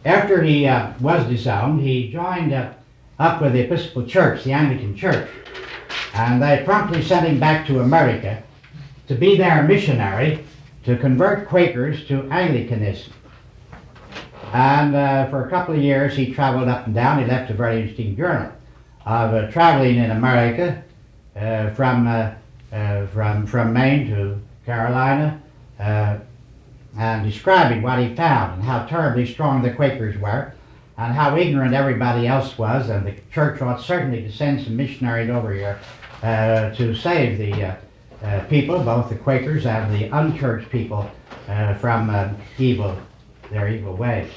After he was disowned, he joined up with the Episcopal Church, the Anglican Church, and they promptly sent him back to America to be their missionary to convert Quakers to Anglicanism. And for a couple of years he traveled up and down. He left a very interesting journal of traveling in America from Maine to Carolina, and describing what he found and how terribly strong the Quakers were and how ignorant everybody else was, and the church ought certainly to send some missionaries over here to save the people, both the Quakers and the unchurched people, from their evil ways.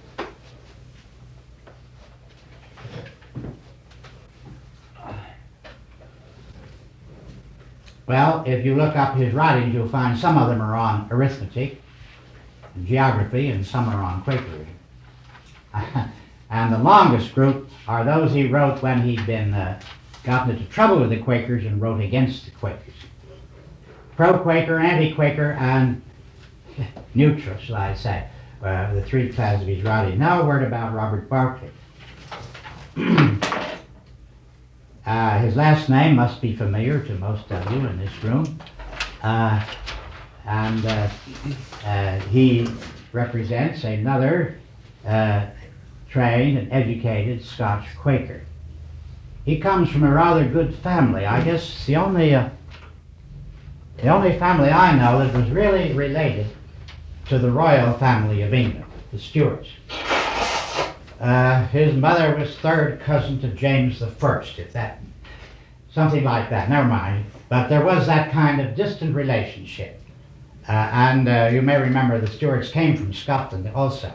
Well, if you look up his writings, you'll find some of them are on arithmetic and geography, and some are on Quakerism. And the longest group are those he wrote when he'd been gotten into trouble with the Quakers and wrote against the Quakers. Pro-Quaker, anti-Quaker, and neutral, shall I say, the three classes of his writing. Now a word about Robert Barclay. His last name must be familiar to most of you in this room, and he represents another trained and educated Scotch Quaker. He comes from a rather good family. I guess it's the only family I know that was really related to the royal family of England, the Stuarts. His mother was third cousin to James I, if that, something like that, never mind. But there was that kind of distant relationship. And you may remember the Stuarts came from Scotland also.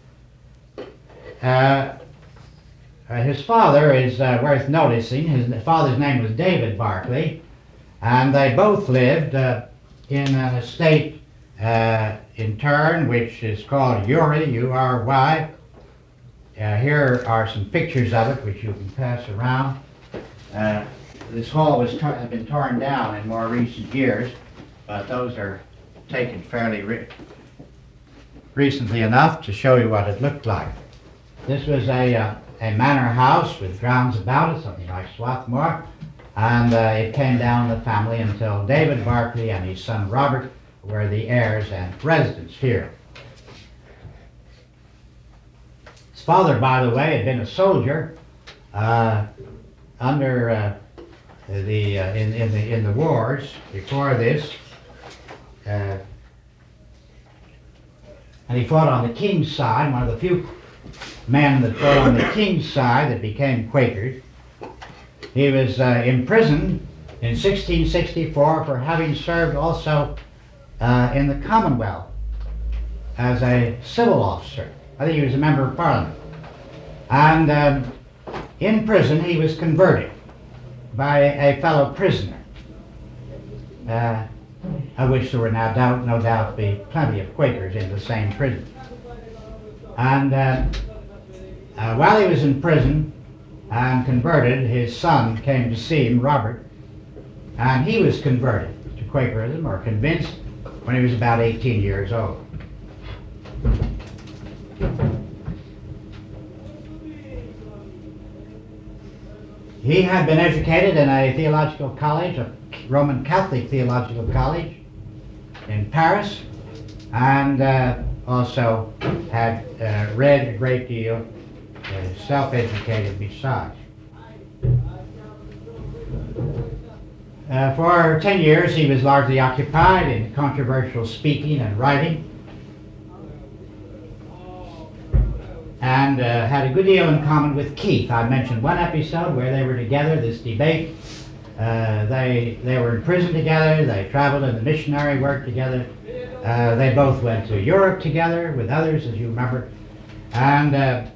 His father is worth noticing. His father's name was David Barclay, and they both lived in an estate in Turn, which is called Ury, U-R-Y. Here are some pictures of it which you can pass around. This hall has been torn down in more recent years, but those are taken fairly recently enough to show you what it looked like. This was a manor house with grounds about it, something like Swarthmore, and it came down the family until David Barclay and his son Robert were the heirs and residents here. His father, by the way, had been a soldier under in the wars before this, and he fought on the king's side, one of the few men that fought on the king's side that became Quakers. He was imprisoned in 1664 for having served also in the Commonwealth as a civil officer. I think he was a member of Parliament. And in prison he was converted by a fellow prisoner, of which there were no doubt be plenty of Quakers in the same prison. And while he was in prison and converted, his son came to see him, Robert, and he was converted to Quakerism, or convinced, when he was about 18 years old. He had been educated in a theological college, a Roman Catholic theological college in Paris, and also had read a great deal, self-educated besides. For 10 years he was largely occupied in controversial speaking and writing, and had a good deal in common with Keith. I mentioned one episode where they were together, this debate. They were in prison together, they traveled in the missionary work together. They both went to Europe together with others, as you remember. And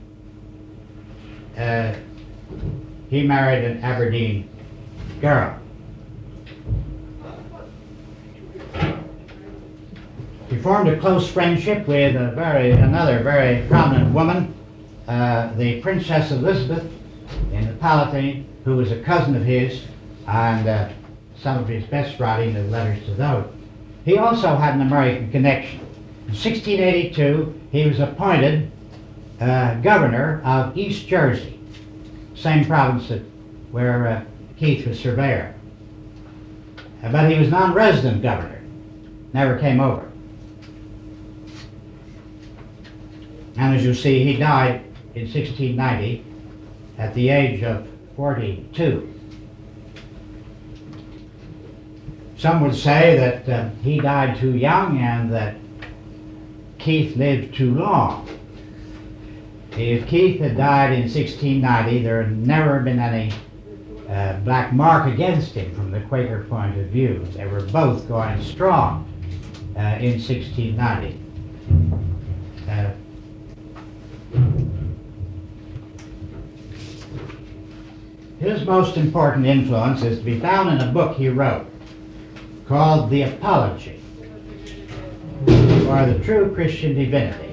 he married an Aberdeen girl. He formed a close friendship with another very prominent woman, the Princess Elizabeth in the Palatine, who was a cousin of his, and some of his best writing is letters to those. He also had an American connection. In 1682, he was appointed governor of East Jersey, same province where Keith was surveyor. But he was non-resident governor, never came over. And as you see, he died in 1690 at the age of 42. Some would say that he died too young and that Keith lived too long. If Keith had died in 1690, there had never been any black mark against him from the Quaker point of view. They were both going strong in 1690. His most important influence is to be found in a book he wrote called The Apology, or The True Christian Divinity.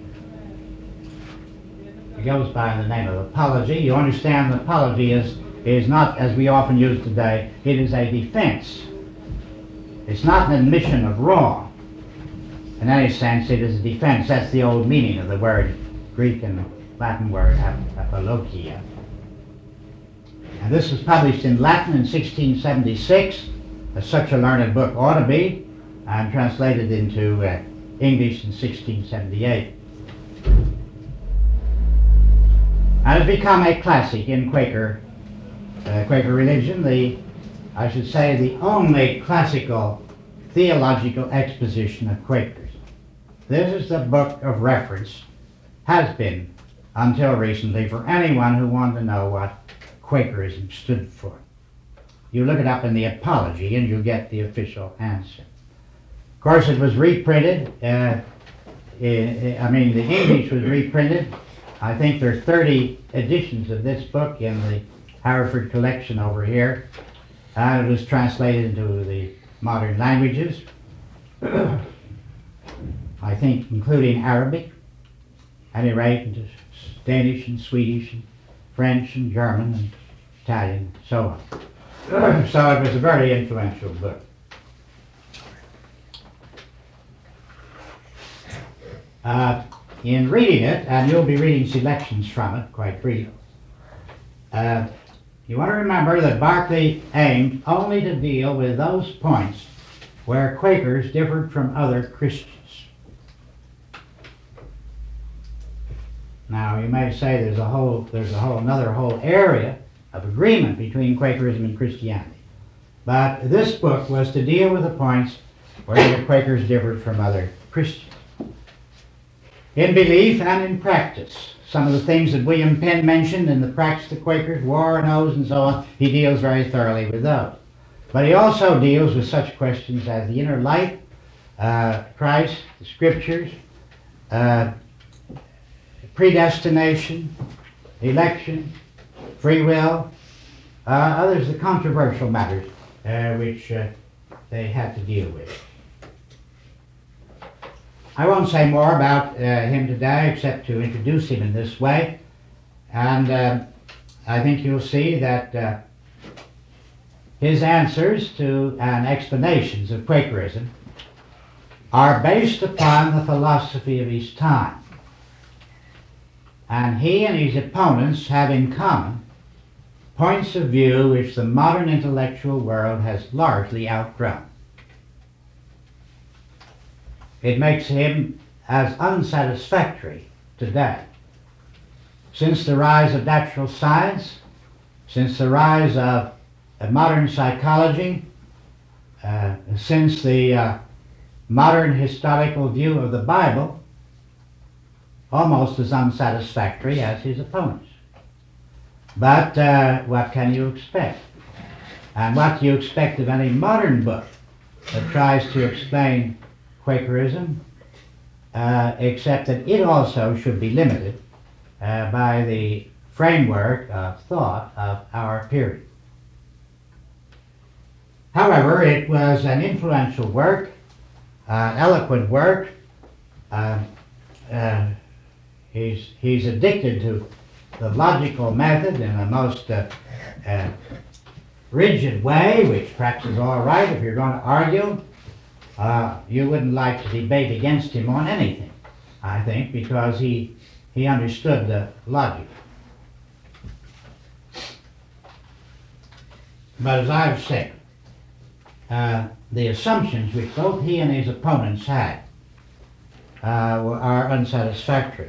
It goes by the name of apology. You understand that apology is not, as we often use today, it is a defense. It's not an admission of wrong. In any sense, it is a defense. That's the old meaning of the word, Greek and Latin word, apologia. And this was published in Latin in 1676, as such a learned book ought to be, and translated into English in 1678. And it's become a classic in Quaker religion, I should say the only classical theological exposition of Quakerism. This is the book of reference, has been until recently, for anyone who wanted to know what Quakerism stood for. You look it up in the Apology and you get the official answer. Of course, it was reprinted. The English was reprinted. I think there are 30 editions of this book in the Haverford collection over here. And it was translated into the modern languages. I think including Arabic, at any rate, into Danish and Swedish and French and German and Italian and so on. So it was a very influential book. In reading it, and you'll be reading selections from it, quite brief, you want to remember that Berkeley aimed only to deal with those points where Quakers differed from other Christians. Now, you may say there's another whole area of agreement between Quakerism and Christianity. But this book was to deal with the points where the Quakers differed from other Christians. In belief and in practice, some of the things that William Penn mentioned in the practice of the Quakers, war and oaths and so on, he deals very thoroughly with those. But he also deals with such questions as the inner life, Christ, the Scriptures, predestination, election, free will, others the controversial matters which they had to deal with. I won't say more about him today except to introduce him in this way, and I think you'll see that his answers to and explanations of Quakerism are based upon the philosophy of his time. And he and his opponents have in common points of view which the modern intellectual world has largely outgrown. It makes him as unsatisfactory today. Since the rise of natural science, since the rise of modern psychology, since the modern historical view of the Bible, almost as unsatisfactory as his opponents. But what can you expect? And what do you expect of any modern book that tries to explain Quakerism, except that it also should be limited by the framework of thought of our period. However, it was an influential work, an eloquent work. He's addicted to the logical method in a most rigid way, which perhaps is all right if you're going to argue. You wouldn't like to debate against him on anything, I think, because he he understood the logic. But as I've said, the assumptions which both he and his opponents had are unsatisfactory.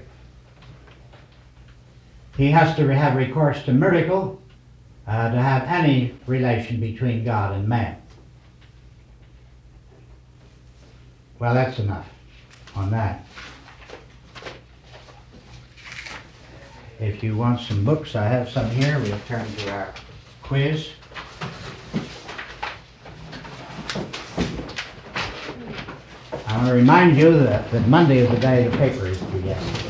He has to have recourse to miracle to have any relation between God and man. Well, that's enough on that. If you want some books, I have some here. We'll turn to our quiz. I want to remind you that Monday is the day the paper is due. Yes.